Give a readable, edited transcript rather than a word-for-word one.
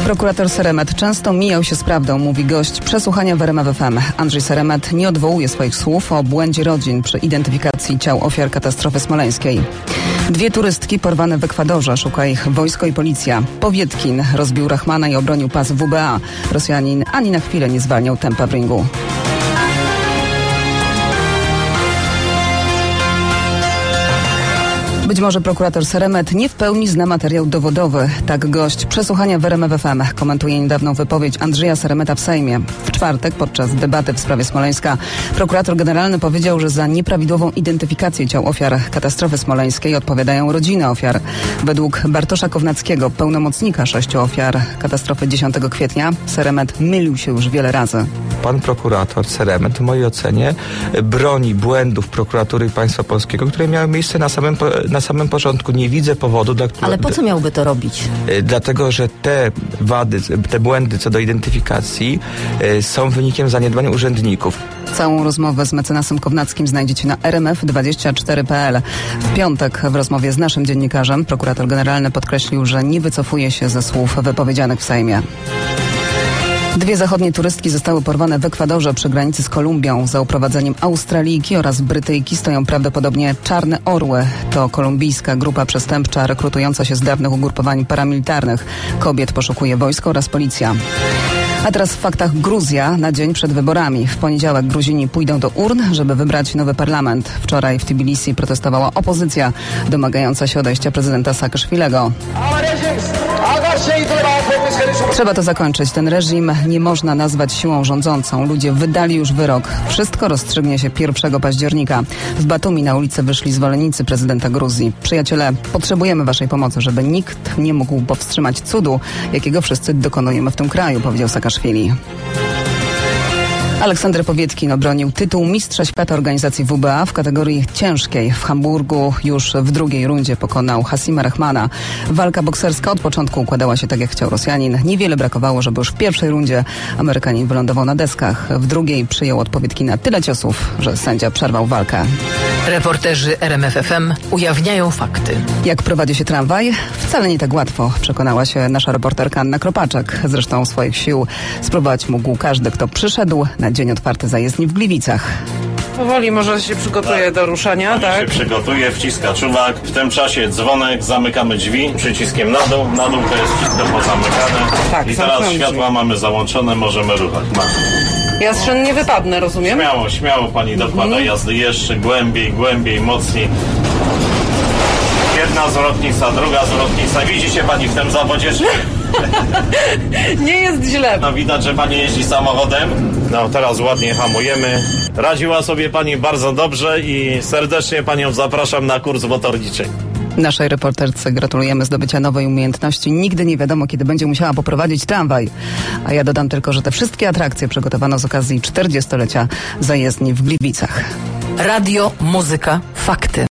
Prokurator Seremet często mijał się z prawdą, mówi gość przesłuchania w RMF FM. Andrzej Seremet nie odwołuje swoich słów o błędzie rodzin przy identyfikacji ciał ofiar katastrofy smoleńskiej. 2 turystki porwane w Ekwadorze, szuka ich wojsko i policja. Powietkin rozbił Rahmana i obronił pas WBA. Rosjanin ani na chwilę nie zwalniał tempa w ringu. Być może prokurator Seremet nie w pełni zna materiał dowodowy. Tak gość przesłuchania w RMF FM komentuje niedawną wypowiedź Andrzeja Seremeta w Sejmie. W czwartek podczas debaty w sprawie Smoleńska prokurator generalny powiedział, że za nieprawidłową identyfikację ciał ofiar katastrofy smoleńskiej odpowiadają rodziny ofiar. Według Bartosza Kownackiego, pełnomocnika 6 ofiar katastrofy 10 kwietnia, Seremet mylił się już wiele razy. Pan prokurator Seremet w mojej ocenie broni błędów prokuratury i państwa polskiego, które miały miejsce na samym początku. Nie widzę powodu, dla którego... Ale po co miałby to robić? Dlatego, że te wady, te błędy co do identyfikacji są wynikiem zaniedbań urzędników. Całą rozmowę z mecenasem Kownackim znajdziecie na rmf24.pl. W piątek w rozmowie z naszym dziennikarzem prokurator generalny podkreślił, że nie wycofuje się ze słów wypowiedzianych w Sejmie. 2 zachodnie turystki zostały porwane w Ekwadorze przy granicy z Kolumbią. Za uprowadzeniem Australijki oraz Brytyjki stoją prawdopodobnie Czarne Orły. To kolumbijska grupa przestępcza rekrutująca się z dawnych ugrupowań paramilitarnych. Kobiet poszukuje wojsko oraz policja. A teraz w faktach Gruzja na dzień przed wyborami. W poniedziałek Gruzini pójdą do urn, żeby wybrać nowy parlament. Wczoraj w Tbilisi protestowała opozycja domagająca się odejścia prezydenta Saakaszwilego. Trzeba to zakończyć. Ten reżim nie można nazwać siłą rządzącą. Ludzie wydali już wyrok. Wszystko rozstrzygnie się 1 października. W Batumi na ulicę wyszli zwolennicy prezydenta Gruzji. Przyjaciele, potrzebujemy waszej pomocy, żeby nikt nie mógł powstrzymać cudu, jakiego wszyscy dokonujemy w tym kraju, powiedział Saakaszwili. Aleksander Powietkin obronił tytuł mistrza świata organizacji WBA w kategorii ciężkiej. W Hamburgu już w 2. rundzie pokonał Hasima Rahmana. Walka bokserska od początku układała się tak, jak chciał Rosjanin. Niewiele brakowało, żeby już w 1. rundzie Amerykanin wylądował na deskach. W 2. przyjął od Powietkina tyle ciosów, że sędzia przerwał walkę. Reporterzy RMF FM ujawniają fakty. Jak prowadzi się tramwaj? Wcale nie tak łatwo, przekonała się nasza reporterka Anna Kropaczek. Zresztą swoich sił spróbować mógł każdy, kto przyszedł na dzień otwarty zajezdni w Gliwicach. Powoli może się przygotuje do ruszania, tak? się przygotuje, wciska czuwak. W tym czasie dzwonek, zamykamy drzwi przyciskiem na dół to jest wszystko pozamykane. Tak, i teraz światła mamy załączone, możemy ruchać. Ja zresztą nie wypadnę, rozumiem? Śmiało pani dokłada jazdy jeszcze głębiej, mocniej. Jedna zwrotnica, druga zwrotnica. Widzi się pani w tym zawodzie? Nie jest źle. No widać, że pani jeździ samochodem. No teraz ładnie hamujemy. Radziła sobie pani bardzo dobrze i serdecznie panią zapraszam na kurs motorniczy. Naszej reporterce gratulujemy zdobycia nowej umiejętności. Nigdy nie wiadomo, kiedy będzie musiała poprowadzić tramwaj. A ja dodam tylko, że te wszystkie atrakcje przygotowano z okazji 40-lecia zajezdni w Gliwicach. Radio, muzyka, fakty.